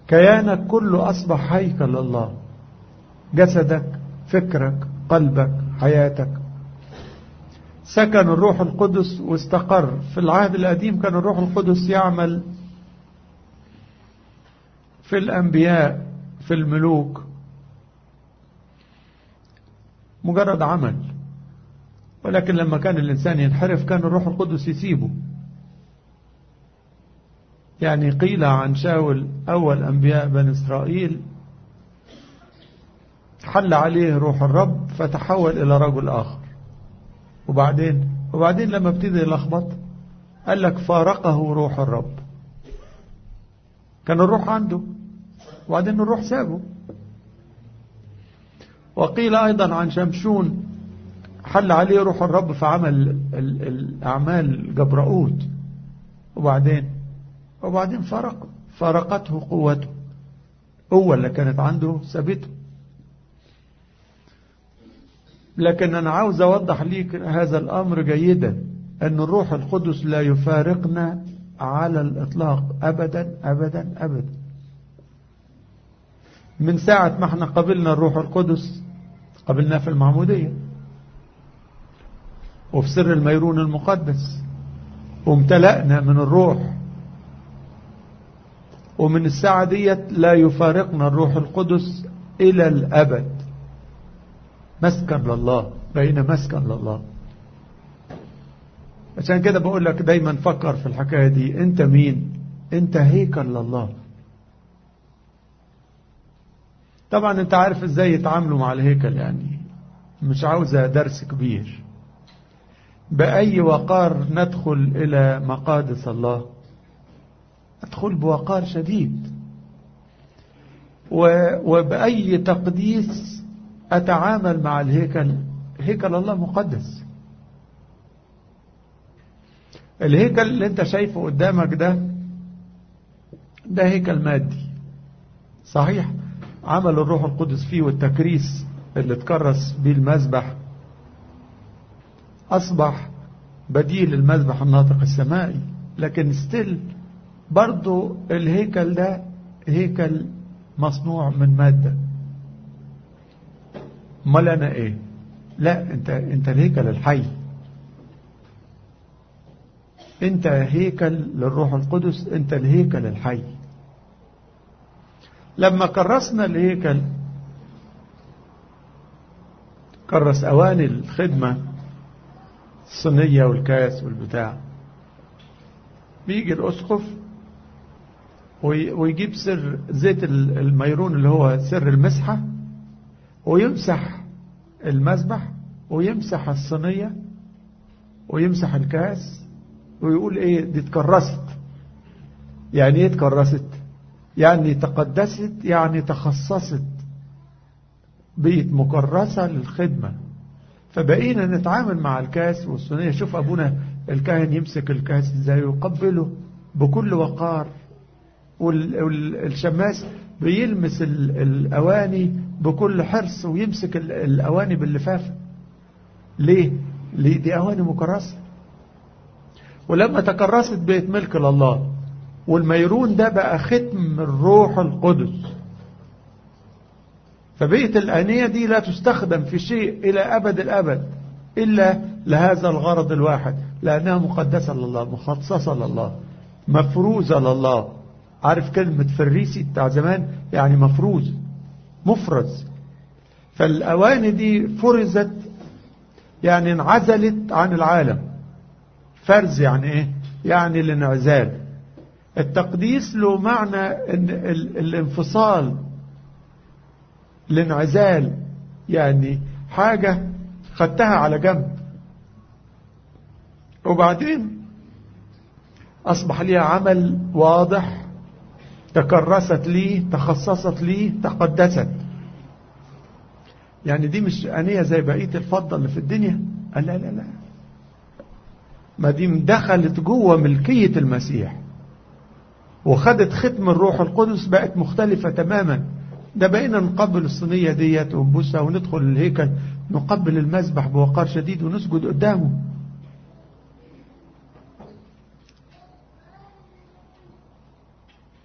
كيانك كله أصبح هيكل الله، جسدك، فكرك، قلبك، حياتك. سكن الروح القدس واستقر. في العهد القديم كان الروح القدس يعمل في الأنبياء، في الملوك، مجرد عمل. ولكن لما كان الإنسان ينحرف كان الروح القدس يسيبه. يعني قيل عن شاول أول أنبياء بني إسرائيل حل عليه روح الرب فتحول إلى رجل آخر. وبعدين لما ابتدى يلخبط قال لك فارقه روح الرب. كان الروح عنده وبعدين الروح سابه. وقيل أيضا عن شمشون حل عليه روح الرب فعمل الأعمال جبرؤوت، وبعدين فارقته قوته. قوة اللي كانت عنده سابته. لكن أنا عاوز أوضح ليك هذا الأمر جيدا، أن الروح القدس لا يفارقنا على الإطلاق أبدا أبدا أبدا. من ساعة ما احنا قبلنا الروح القدس، قبلناه في المعمودية وفي سر الميرون المقدس، وامتلأنا من الروح، ومن الساعة ديت لا يفارقنا الروح القدس إلى الأبد. مسكن لله، بقينا مسكن لله. عشان كده بقول لك دايما فكر في الحكاية دي. انت مين؟ انت هيكل لله. طبعا انت عارف ازاي يتعاملوا مع الهيكل، يعني مش عاوزة درس كبير. بأي وقار ندخل إلى مقادس الله؟ أدخل بوقار شديد، وبأي تقديس أتعامل مع الهيكل. هيكل الله مقدس. الهيكل اللي انت شايفه قدامك ده هيكل مادي صحيح، عمل الروح القدس فيه والتكريس اللي تكرس بيه المذبح أصبح بديل المذبح الناطق السمائي. لكن ستيل برضو الهيكل ده هيكل مصنوع من مادة. امال انا ايه؟ لا، انت الهيكل الحي. انت هيكل للروح القدس، انت الهيكل الحي. لما كرسنا الهيكل، كرس اواني الخدمة، الصينية والكاس والبتاع، بيجي الاسقف ويجيب سر زيت الميرون اللي هو سر المسحة، ويمسح المذبح ويمسح الصينية ويمسح الكاس ويقول ايه؟ دي اتكرست. يعني ايه اتكرست؟ يعني تقدست، يعني تخصصت، بقت مكرسة للخدمة. فبقينا نتعامل مع الكاس والصينية. شوف أبونا الكاهن يمسك الكاس ازاي ويقبله بكل وقار، والشماس بيلمس الأواني بكل حرص ويمسك الأواني باللفافة. ليه؟ دي أواني مكرسة. ولما تكرست بقت ملك لله. والميرون ده بقى ختم الروح القدس. فبقت الآنية دي لا تستخدم في شيء إلى أبد الأبد إلا لهذا الغرض الواحد، لأنها مقدسة لله، مخصصة لله، مفروزة لله. عارف كلمة فريسي بتاع زمان؟ يعني مفروز، مفرز. فالأواني دي فرزت، يعني انعزلت عن العالم. فرز يعني ايه؟ يعني الانعزال. التقديس له معنى ان الانفصال، الانعزال، يعني حاجة خدتها على جنب وبعدين أصبح ليها عمل واضح، تكرست ليه، تخصصت ليه، تقدست. يعني دي مش آنية زي بقية الفضة اللي في الدنيا. لا لا لا، ما دي دخلت جوه ملكية المسيح وخدت ختم الروح القدس، بقت مختلفة تماما. ده بقينا نقبل الصينية ديت ونبوسها وندخل الهيكل نقبل المذبح بوقار شديد ونسجد قدامه.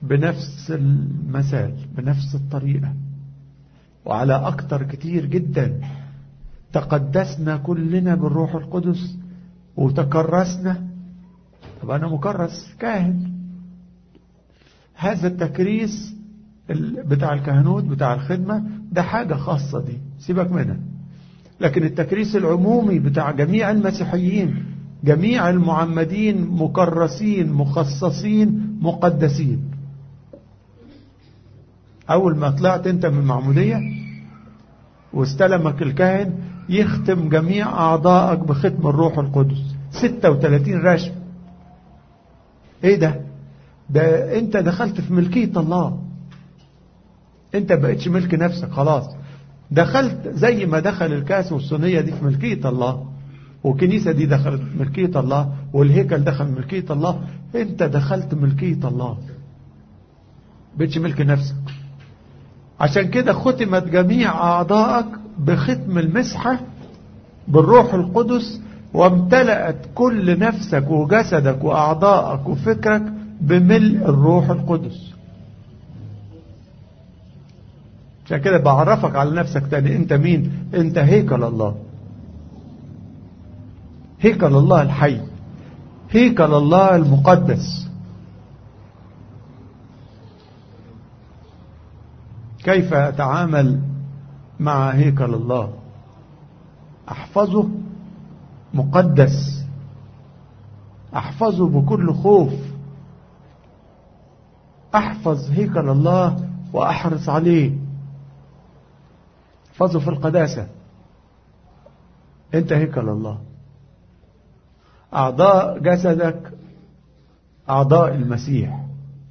بنفس المثال، بنفس الطريقة، وعلى أكتر كتير جدا. تقدسنا كلنا بالروح القدس وتكرسنا. طب أنا مكرس كاهن، هذا التكريس بتاع الكهنوت بتاع الخدمة ده حاجة خاصة، دي سيبك منها. لكن التكريس العمومي بتاع جميع المسيحيين، جميع المعمدين مكرسين مخصصين مقدسين. أول ما طلعت أنت من المعمودية واستلمك الكاهن يختم جميع أعضائك بختم الروح القدس، 36 رشم. إيه ده؟ ده أنت دخلت في ملكية الله. أنت بقيتش ملك نفسك خلاص، دخلت زي ما دخل الكاس والصينية دي في ملكية الله، والكنيسة دي دخلت ملكية الله، والهيكل دخل ملكية الله. أنت دخلت ملكية الله، بقيتش ملك نفسك. عشان كده ختمت جميع أعضائك بختم المسحة بالروح القدس، وامتلأت كل نفسك وجسدك وأعضائك وفكرك بملء الروح القدس. عشان كده بعرفك على نفسك تاني، انت مين؟ انت هيكل الله، هيكل الله الحي، هيكل الله المقدس. كيف أتعامل مع هيكل الله؟ أحفظه مقدس، أحفظه بكل خوف، أحفظ هيكل الله وأحرص عليه، احفظه في القداسة. أنت هيكل الله. أعضاء جسدك أعضاء المسيح.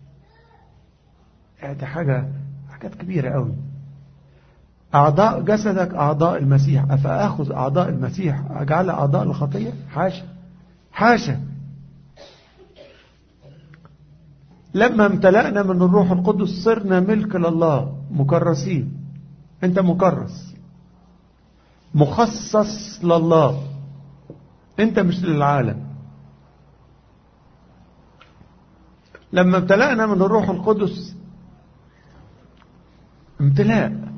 دي حاجات كبيرة قوي. أعضاء جسدك أعضاء المسيح. أفأخذ أعضاء المسيح أجعلها أعضاء الخطية؟ حاشا حاشا. لما امتلأنا من الروح القدس صرنا ملك لله، مكرسين. أنت مكرس مخصص لله، أنت مش للعالم. لما امتلأنا من الروح القدس، امتلاء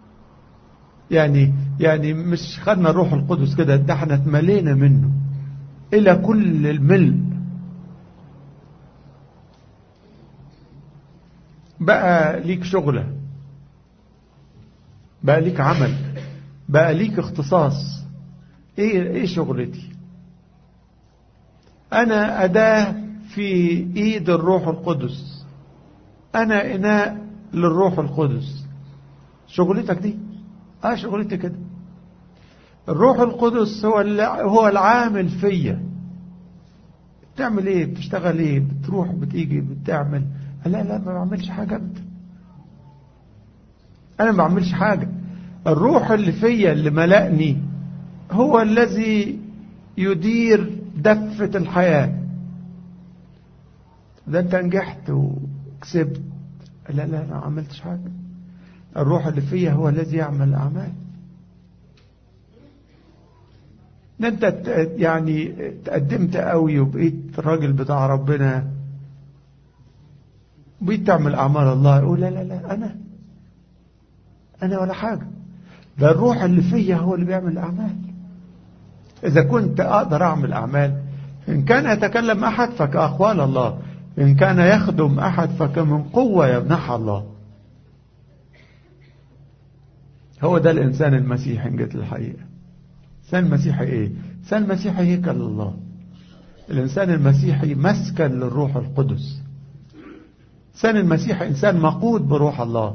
يعني مش خدنا الروح القدس كده، ده احنا اتملينا منه إلى كل الملء. بقى ليك شغلة، بقى ليك عمل، بقى ليك اختصاص. ايه شغلتي؟ انا أداة في ايد الروح القدس، انا اناء للروح القدس. شغلتك دي؟ شغلتي كده. الروح القدس هو العامل فيا. بتعمل ايه؟ بتشتغل ايه؟ بتروح بتيجي بتعمل؟ لا ما بعملش حاجة ابدا، انا ما بعملش حاجة. الروح اللي فيا اللي ملأني هو الذي يدير دفة الحياة. ده انت نجحت وكسبت؟ لا ما عملتش حاجة. الروح اللي فيا هو الذي يعمل الأعمال. انت يعني تقدمت قوي وبقيت راجل بتاع ربنا، بقيت تعمل أعمال الله، يقول لا أنا ولا حاجة. ده الروح اللي فيا هو اللي بيعمل الأعمال. إذا كنت أقدر أعمل أعمال، إن كان يتكلم أحد فكأقوال الله، إن كان يخدم أحد فكمن قوة يمنحها الله. هو ده الإنسان المسيحي إن جت الحقيقة. الإنسان المسيحي إيه؟ الإنسان المسيحي هيكل الله. الإنسان المسيحي مسكن للروح القدس. الإنسان المسيحي إنسان مقود بروح الله.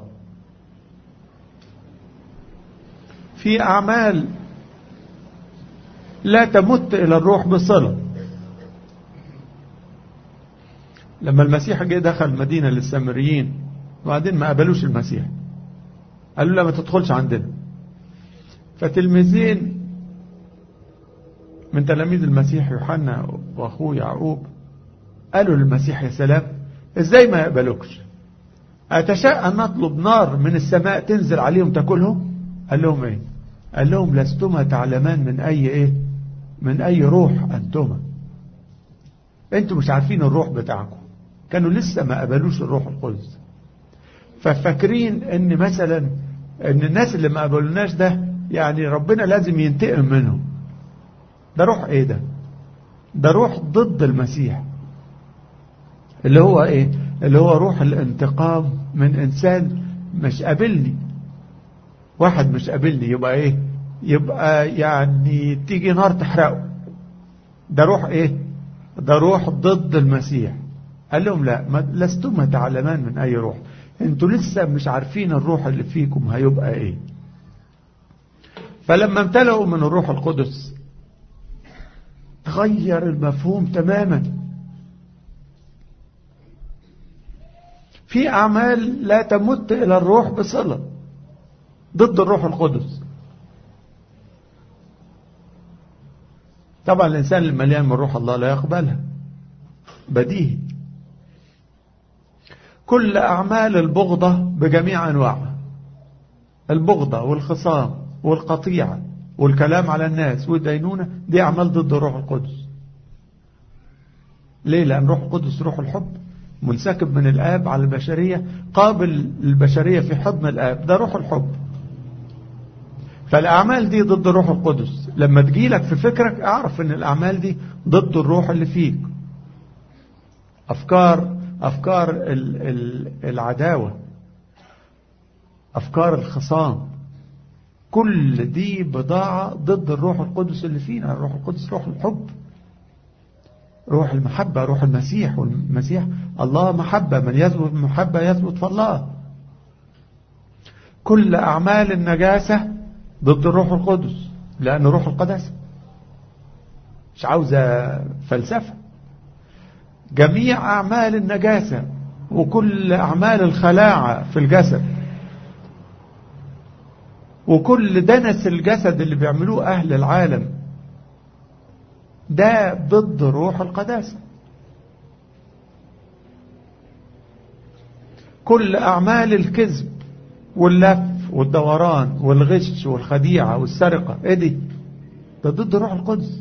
في أعمال لا تمت إلى الروح بصلة. لما المسيح جه دخل مدينة للسامريين وبعدين ما قبلوش المسيح، قالوا لا ما تدخلش عندنا. فتلميذين من تلاميذ المسيح يوحنا واخوه يعقوب قالوا للمسيح يا سلام، ازاي ما يقبلوكش؟ أتشاء أن نطلب نار من السماء تنزل عليهم تاكلهم؟ قال لهم ايه؟ قال لهم لستما تعلمان من اي من اي روح انتما. انتم مش عارفين الروح بتاعكم. كانوا لسه ما قبلوش الروح القدس، ففاكرين ان مثلا ان الناس اللي ما قبلوناش ده يعني ربنا لازم ينتقم منهم. ده روح ايه ده؟ ده روح ضد المسيح، اللي هو ايه؟ اللي هو روح الانتقام من انسان مش قابلني. واحد مش قابلني يبقى ايه؟ يبقى يعني تيجي نار تحرقه. ده روح ايه؟ ده روح ضد المسيح. قال لهم لا، لستم تعلمان من اي روح، انتوا لسه مش عارفين الروح اللي فيكم هيبقى ايه. فلما امتلئوا من الروح القدس تغير المفهوم تماما. في أعمال لا تمت إلى الروح بصلة، ضد الروح القدس. طبعا الإنسان المليان من روح الله لا يقبلها، بديهي. كل أعمال البغضة بجميع أنواعها، البغضة والخصام والقطيعة والكلام على الناس والدينونة، دي أعمال ضد الروح القدس. ليه؟ لأن روح القدس روح الحب، منسكب من الآب على البشرية، قابل البشرية في حضن الآب، ده روح الحب. فالأعمال دي ضد الروح القدس. لما تجيلك في فكرك اعرف ان الأعمال دي ضد الروح اللي فيك. أفكار العداوة، أفكار الخصام، كل دي بضاعة ضد الروح القدس اللي فينا. الروح القدس روح الحب، روح المحبة، روح المسيح. والمسيح الله محبة، من يثبت المحبة يثبت في الله. كل أعمال النجاسة ضد الروح القدس، لأن روح القدس مش عاوزة فلسفة. جميع أعمال النجاسة وكل أعمال الخلاعة في الجسد وكل دنس الجسد اللي بيعملوه أهل العالم ده ضد روح القداسة. كل أعمال الكذب واللف والدوران والغش والخديعة والسرقة، ايه دي؟ ده ضد روح القدس،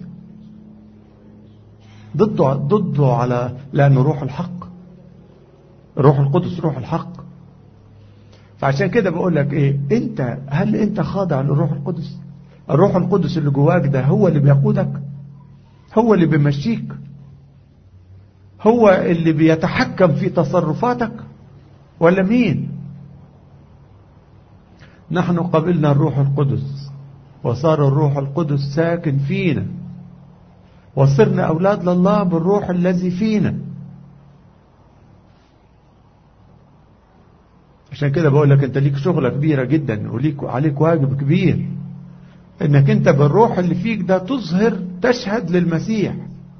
ضده على، لأنه روح الحق. روح القدس روح الحق. فعشان كده بقول لك ايه، هل انت خاضع للروح القدس؟ الروح القدس اللي جواك ده هو اللي بيقودك، هو اللي بيمشيك، هو اللي بيتحكم في تصرفاتك، ولا مين؟ نحن قبلنا الروح القدس وصار الروح القدس ساكن فينا وصرنا أولاد لله بالروح الذي فينا. عشان كده بقول لك انت ليك شغلة كبيرة جدا وليك عليك واجب كبير، انك انت بالروح اللي فيك ده تظهر، تشهد للمسيح.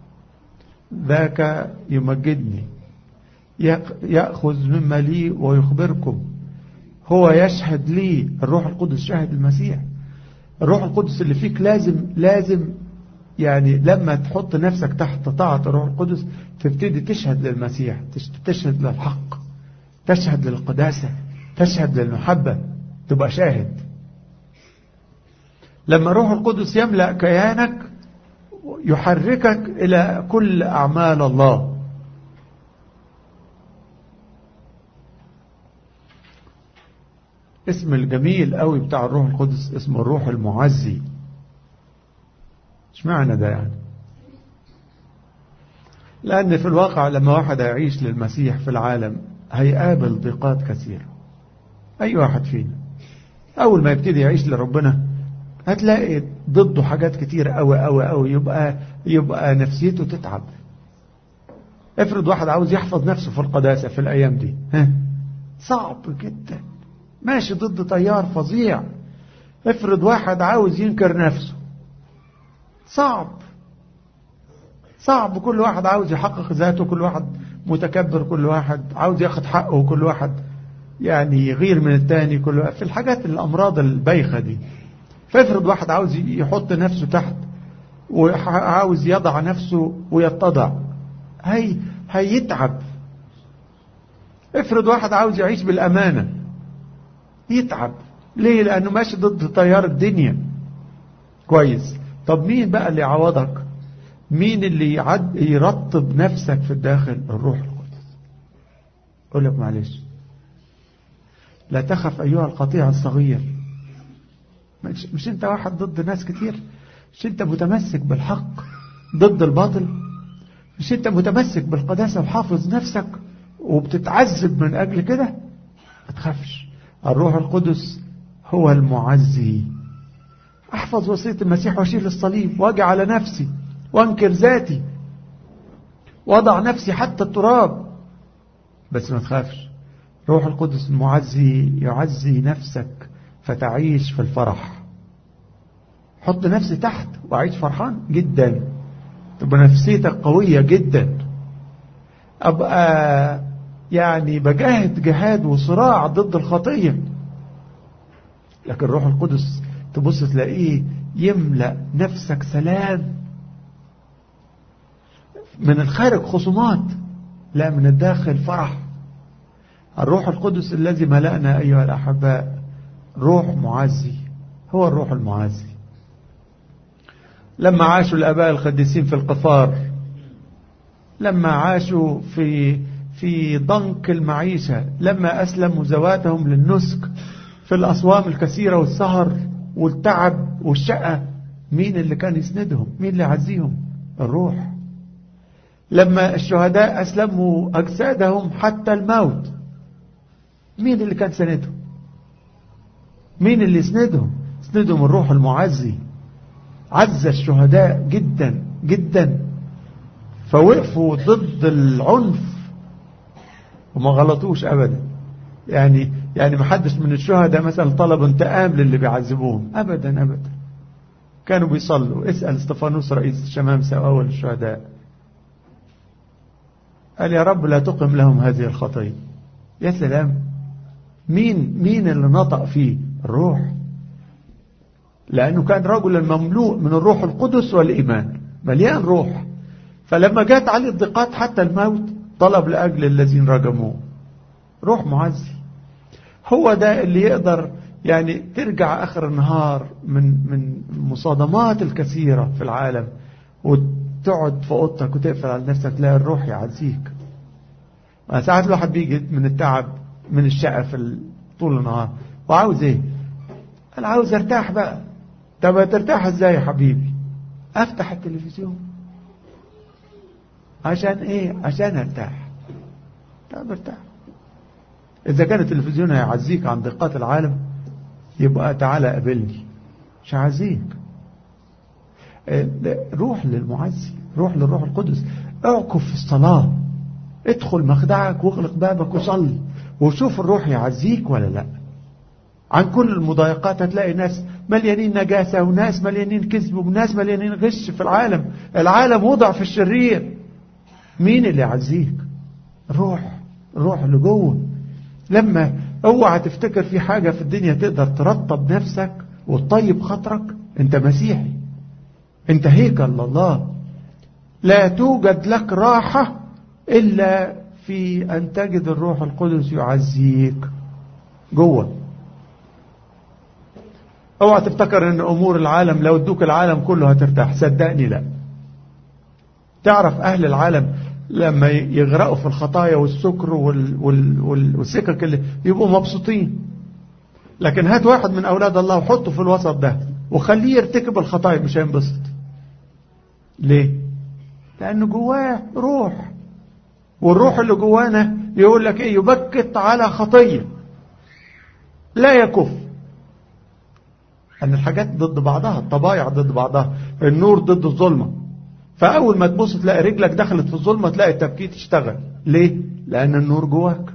ذاك يمجدني يأخذ مما لي ويخبركم. هو يشهد لي، الروح القدس شاهد المسيح. الروح القدس اللي فيك لازم يعني لما تحط نفسك تحت طاعة الروح القدس تبتدي تشهد للمسيح، تشهد للحق، تشهد للقداسة، تشهد للمحبة، تبقى شاهد. لما الروح القدس يملأ كيانك يحركك إلى كل أعمال الله. اسم الجميل قوي بتاع الروح القدس اسمه الروح المعزي. ايش معنى ده يعني؟ لأن في الواقع لما واحد يعيش للمسيح في العالم هيقابل ضيقات كثيرة. أي واحد فينا أول ما يبتدي يعيش لربنا هتلاقي ضده حاجات كتير قوي يبقى نفسيته تتعب. افرض واحد عاوز يحفظ نفسه في القداسة في الأيام دي، صعب جدا، ماشي ضد تيار فظيع. افرض واحد عاوز ينكر نفسه، صعب. كل واحد عاوز يحقق ذاته، كل واحد متكبر، كل واحد عاوز ياخد حقه، كل واحد يعني يغير من التاني، كل واحد في الحاجات الأمراض البايخة دي. فافرض واحد عاوز يحط نفسه تحت وعاوز يضع نفسه ويتضع، هيتعب. افرض واحد عاوز يعيش بالأمانة يتعب. ليه؟ لأنه ماشي ضد تيار الدنيا. كويس. طب مين بقى اللي يعوضك؟ مين اللي يرطب نفسك في الداخل؟ الروح القدس. أقول لك معلش، لا تخف أيها القطيع الصغير. مش أنت واحد ضد ناس كتير؟ مش أنت متمسك بالحق ضد الباطل؟ مش أنت متمسك بالقداسة وحافظ نفسك وبتتعذب من أجل كده؟ ما تخافش، الروح القدس هو المعزي. أحفظ وصية المسيح وأشيل الصليب وأجي على نفسي وأنكر ذاتي وأضع نفسي حتى التراب، بس ما تخافش، روح القدس المعزي يعزي نفسك فتعيش في الفرح. حط نفسي تحت وأعيش فرحان جدا، تبقى نفسيتك قوية جدا. أبقى يعني بجاهد جهاد وصراع ضد الخطية، لكن روح القدس تبص تلاقيه يملأ نفسك سلام، من الخارج خصومات، لا من الداخل فرح. الروح القدس الذي ملأنا أيها الأحباء روح معزي، هو الروح المعزي. لما عاشوا الآباء القديسين في القفار، لما عاشوا في ضنك المعيشة، لما أسلموا ذواتهم للنسك في الأصوام الكثيرة والسهر والتعب والشقة، مين اللي كان يسندهم؟ مين اللي يعزيهم؟ الروح. لما الشهداء أسلموا أجسادهم حتى الموت، مين اللي كان سندهم؟ مين اللي يسندهم؟ يسندهم الروح المعزي. عز الشهداء جدا جدا، فوقفوا ضد العنف وما غلطوش أبدا. يعني ما حدش من الشهداء مثلا طلب انتقام للي بيعذبوهم، أبدا أبدا. كانوا بيصلوا. اسأل استفانوس رئيس الشمامسة وأول الشهداء، قال يا رب لا تقم لهم هذه الخطية. يا سلام، مين اللي نطق فيه؟ الروح، لأنه كان رجلا مملوء من الروح القدس والإيمان، مليان روح. فلما جاءت عليه الضيقات حتى الموت طلب لأجل الذين رجموه. روح معزي. هو ده اللي يقدر يعني ترجع آخر النهار من المصادمات الكثيرة في العالم وتقعد في أوضتك وتقفل على نفسك، تلاقي الروح يعزيك. ساعات الواحد بيجي من التعب من الشقة في طول النهار وعاوز ايه؟ انا عاوز ارتاح بقى. طب ترتاح ازاي يا حبيبي؟ افتح التلفزيون. عشان ايه؟ عشان ارتاح. طب ارتاح. اذا كان التلفزيون هيعزيك عن ضيقات العالم يبقى تعالى قابلني، مش هعزيك. روح للمعزي، روح للروح القدس. اعكف في الصلاة، ادخل مخدعك واغلق بابك وصلي وشوف الروح يعزيك ولا لا. عن كل المضايقات هتلاقي ناس مليانين نجاسة وناس مليانين كذب وناس مليانين غش في العالم. العالم وضع في الشرير. مين اللي يعزيك؟ الروح اللي جوه. لما اوعى تفتكر في حاجة في الدنيا تقدر ترطب نفسك وتطيب خاطرك. انت مسيحي، انت هيكل الله. لا توجد لك راحة إلا في أن تجد الروح القدس يعزيك جوه. اوعى تفتكر ان امور العالم لو ادوك العالم كله هترتاح، صدقني لا. تعرف اهل العالم لما يغرقوا في الخطايا والسكر والسكك اللي يبقوا مبسوطين، لكن هات واحد من اولاد الله وحطه في الوسط ده وخليه يرتكب الخطايا مش هينبسط. ليه؟ لانه جواه روح، والروح اللي جوانا يقول لك ايه؟ يبكت على خطية لا يكف. ان الحاجات ضد بعضها، الطبايع ضد بعضها، النور ضد الظلمة. فاول ما تبص تلاقي رجلك دخلت في الظلمة تلاقي التبكيت اشتغل. ليه؟ لان النور جواك.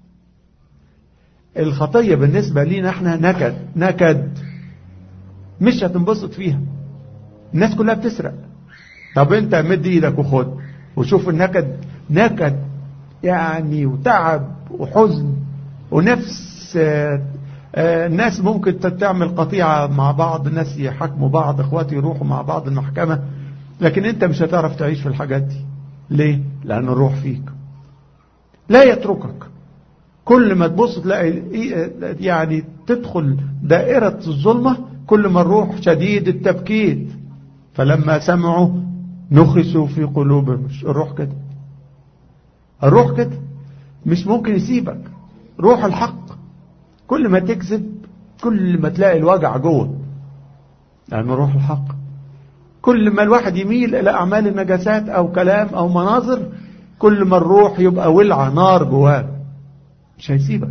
الخطية بالنسبة لينا احنا نكد مش هتنبسط فيها. الناس كلها بتسرق، طب انت مد ايدك وخد وشوف النكد. نكد يعني وتعب وحزن ونفس. الناس ممكن تعمل قطيعة مع بعض، الناس يحكموا بعض، اخواتي يروحوا مع بعض المحكمة، لكن انت مش هتعرف تعيش في الحاجات دي. ليه؟ لأن الروح فيك لا يتركك. كل ما تبص تلاقي يعني تدخل دائرة الظلمة، كل ما الروح شديد التبكيت. فلما سمعوا نخسوا في قلوبهم. الروح كده، الروح كده مش ممكن يسيبك. روح الحق كل ما تكذب كل ما تلاقي الوجع جوه، لأنه روح الحق. كل ما الواحد يميل إلى أعمال النجاسات أو كلام أو مناظر، كل ما الروح يبقى ولعة نار جواه، مش هيسيبك.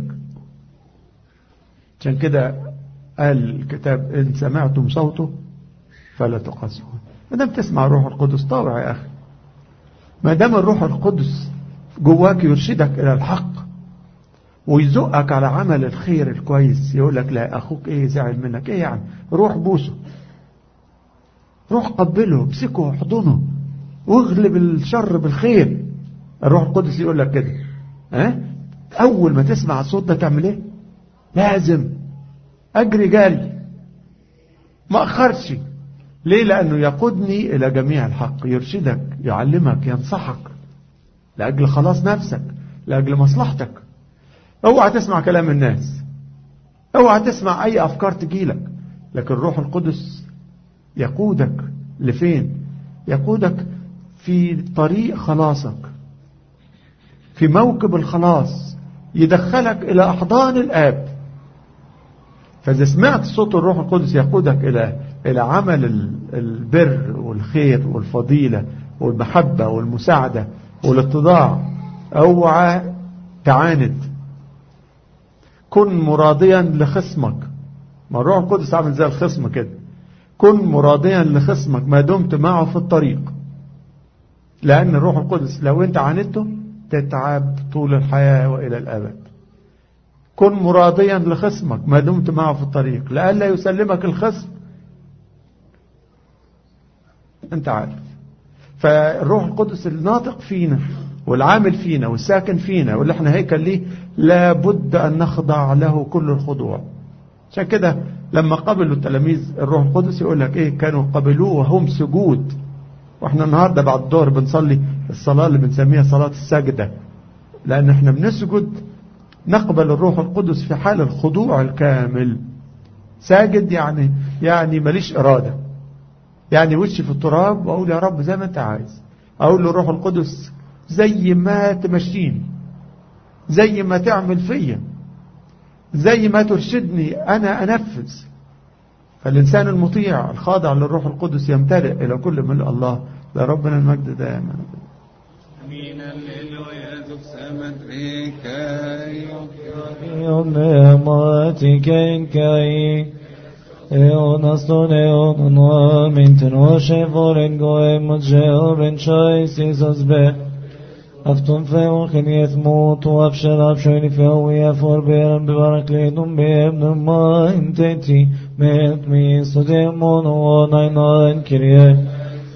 عشان كده قال الكتاب إن سمعتم صوته فلا تقاسوه. ما دام تسمع الروح القدس طاوع يا أخي، ما دام الروح القدس جواك يرشدك إلى الحق ويزقك على عمل الخير الكويس، يقول لك لا أخوك إيه زعل منك إيه يعني، روح بوسه، روح قبله، امسكه واحضنه واغلب الشر بالخير. الروح القدس يقول لك كده. أول ما تسمع الصوت ده تعمل إيه؟ لازم أجري جاري، ما أخرش. ليه؟ لأنه يقودني إلى جميع الحق، يرشدك، يعلمك، ينصحك لأجل خلاص نفسك، لأجل مصلحتك. اوعى تسمع كلام الناس، اوعى تسمع أي أفكار تجيلك، لكن الروح القدس يقودك لفين؟ يقودك في طريق خلاصك، في موكب الخلاص، يدخلك إلى أحضان الآب. فإذا سمعت صوت الروح القدس يقودك إلى عمل البر والخير والفضيلة والمحبة والمساعدة والاتضاع، اوعى تعاند. كن مراضيا لخصمك. ما الروح القدس عامل زي الخصم كده. كن مراضيا لخصمك ما دمت معه في الطريق، لأن الروح القدس لو انت عاندته تتعب طول الحياة وإلى الأبد. كن مراضيا لخصمك ما دمت معه في الطريق، لألا يسلمك الخصم. انت عارف. فالروح القدس الناطق فينا والعامل فينا والساكن فينا واللي احنا هيكل ليه، لابد أن نخضع له كل الخضوع. عشان كده لما قبلوا التلاميذ الروح القدس يقول لك ايه؟ كانوا قبلوه وهم سجود. واحنا النهاردة بعد الظهر بنصلي الصلاة اللي بنسميها صلاة السجدة، لأن احنا بنسجد نقبل الروح القدس في حال الخضوع الكامل. ساجد يعني ماليش إرادة، يعني وشي في التراب وأقول يا رب زي ما أنت عايز. أقول للروح القدس زي ما تمشيني، زي ما تعمل فيا، زي ما ترشدني أنا أنفذ. فالإنسان المطيع الخاضع للروح القدس يمتلئ إلى كل ملء الله. لربنا المجد دائما. Min alleluia tuksamat rikai Matikenkei Eonaston eonon minten washevoren goem mojeben chais izazbe Afton feon chen yethmut uafshel afshoini feon yafor beran bebarak leidum beebn ma inteti met mi sodemon o nainain kirie